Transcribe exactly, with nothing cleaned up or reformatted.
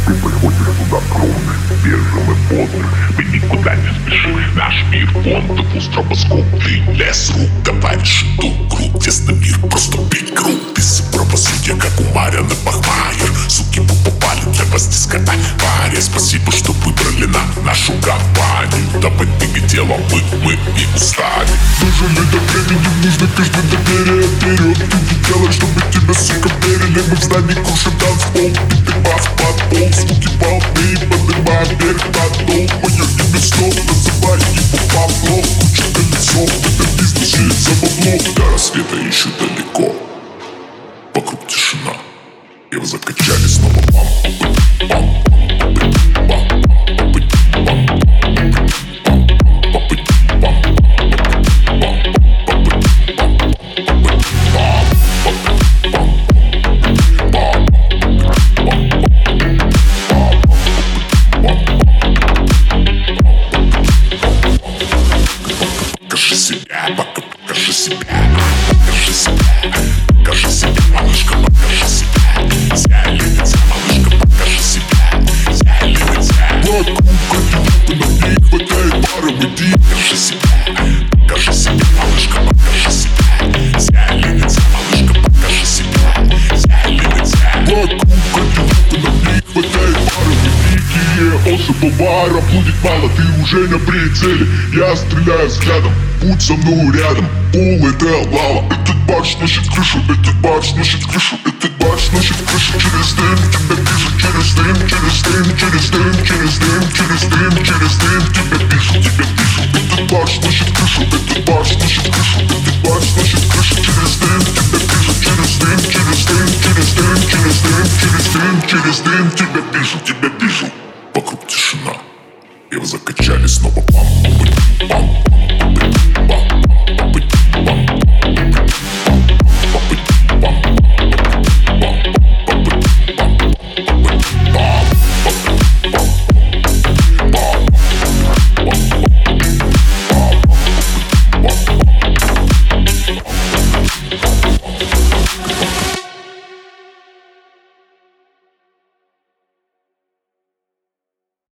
Ты приходишь туда скромный, свежим и бодрым. Мы никуда не спешим, наш мир вон, ты пусть стробоскоп. Ты лес рук, товарищ, иду круг. Тесно мир, просто бей круг. Без правосудия, как у Марианы Бахмайер. Суки бы попали для вас дискота. Паре, спасибо, что выбрали нам нашу компанию. Давай двигай дело, мы, мы не устали. Нужен это времени, нужно каждое доверие. Вперед, люди делают, чтобы тебя, сука, верили. Мы в здании крушим танцпол, битый бас под пол. Звуки волны, поднимаем вверх на дол. Мое имя снова, называй его Павло. Куча колесов, это бизнес, через за бабло. До рассвета еще далеко. Вокруг тишина. Его закачали снова. Пам, пам, пам, пам, пам, пам. Покажи себя, покажи себя, покажи себя, покажи себя, малышка, покажи себя. Взяли лица, малышка, покажи себя. Взяли лица. Вокруг идиоты, нам не хватает пары, иди. Покажи себя, покажи себя, малышка, покажи себя. Взяли лица, малышка, покажи себя. Взяли лица. Вокруг идиоты, нам не хватает пары, великие особо вара. Будет мало, ты уже на прицеле. Я стреляю взглядом, будь со мной рядом. Пол это лава, этот бар сносит крышу. Этот бар сносит крышу, этот бар сносит крышу. Через дым тебя вижу, через дым, через дым, через дым, через дым, через дым, через дым. Тебя вижу, тебя вижу. Этот бар сносит крышу, этот бар сносит крышу. Этот бар сносит крышу. Через дым тебя вижу, через дым, через дым, через дым, через дым, через дым, через дым. Тебя вижу, тебя вижу. Вокруг тишина. Его закачали снова. Пам, пам, пам.